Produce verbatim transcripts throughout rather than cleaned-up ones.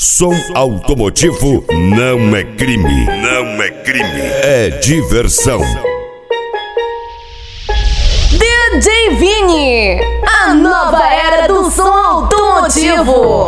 Som automotivo não é crime, não é crime, é diversão. D J Vini, a nova era do som automotivo.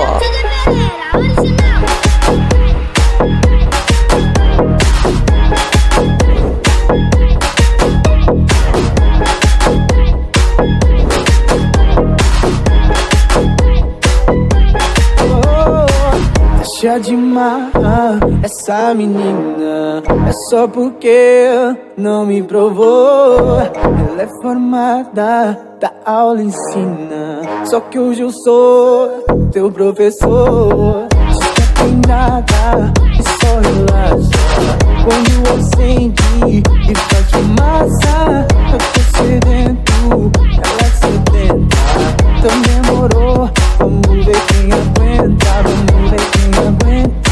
Deixa de amar essa menina, é só porque não me provou. Ela é formada, da aula ensina, só que hoje eu sou teu professor. Não tem nada, e só relaxa quando acende e faz fumaça. Eu tô sedento, ela é sedenta, então demorou. Vamos ver quem aguenta, vamos ver quem aguenta.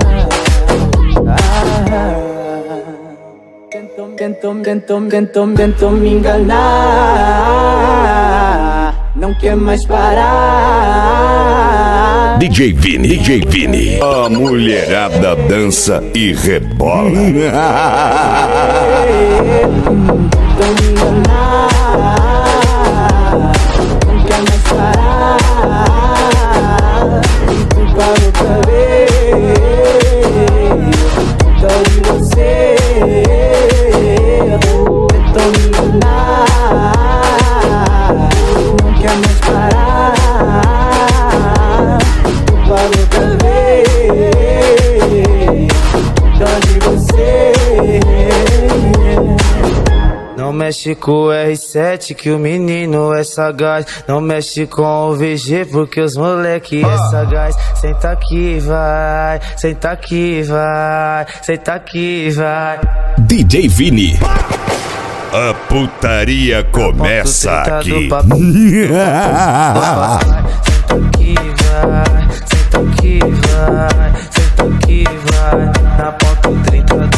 Ah, tentou, tentou, tentou, tentou, tentou me enganar, não quer mais parar. D J Vini, D J Vini, a mulherada dança e rebola. Tentou me enganar, não quer mais parar. Parou pra ver, dó de você. Tentou me enganar, não quer mais parar. Parou pra ver, dó de você. Não mexe com o R sete que o menino é sagaz. Não mexe com o V G porque os moleque é sagaz. Senta aqui, vai, senta aqui, vai, senta aqui, vai. D J Vini, a putaria começa aqui. Senta aqui, vai, senta aqui, vai, senta aqui, vai. Na ponta trinta do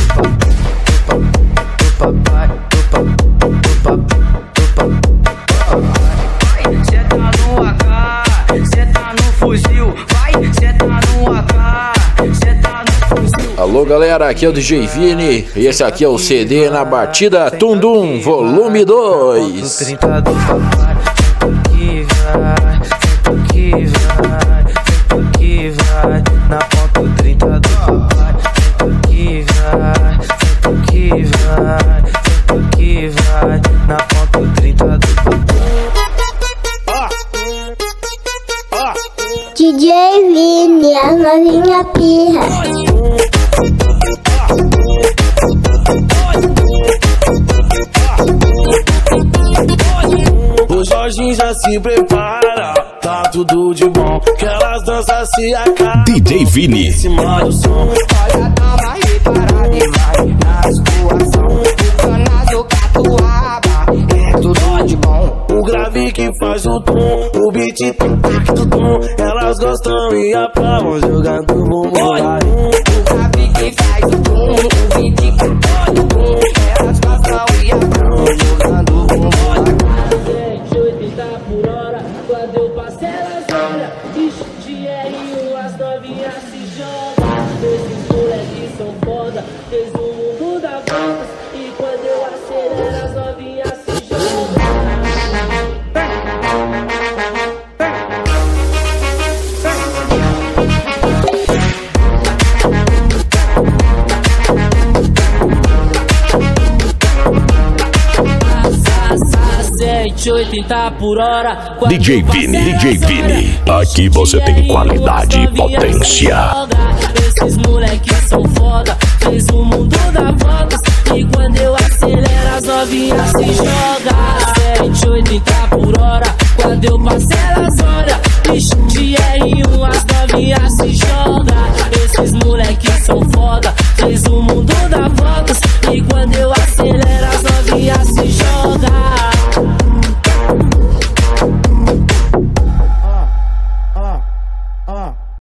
papai, do papai, do papai, do papai. Cê tá no A K, cê tá no fuzil, vai, cê tá no A K, cê tá no fuzil. Alô galera, aqui é o D J Vini e esse aqui é o C D na batida Tundum volume dois. trinta do papai, senta aqui, vai, senta aqui, vai, senta aqui, vai. Na ponta trinta do papai, senta aqui, vai, senta aqui, vai, senta aqui, vai. Na ponta trinta do papai. D J Vini, a novinha pirra. O Jorginho já se prepara, tá tudo de bom, que elas dançam se acabam. D J Vini, Em cima do som. Olha, dá uma reparada e vai na situação. O canazo catuaba, é tudo de bom. O grave que faz o tom, o beat do tom. Elas gostam e aplaudem jogando bumbum. O grave que faz o tom, o beat que faz o tom. Elas gostam e aplaudem jogando bumbum. cento e oitenta por hora, quando eu passei elas olham. Bicho de R um, as novinhas se jogam. Esses moleques são foda, fez o mundo dar voltas. E quando eu acelero, as novinhas se jogam. cento e oitenta por hora. D J Vini, D J Vini, aqui você tem qualidade e potência. Esses moleques são foda, fez o mundo dar voltas. E quando eu acelero, as novinhas se jogam. cento e oitenta por hora, quando eu passei elas olham. Bicho de R um, as novinhas se jogam. Esses moleques são foda, fez o mundo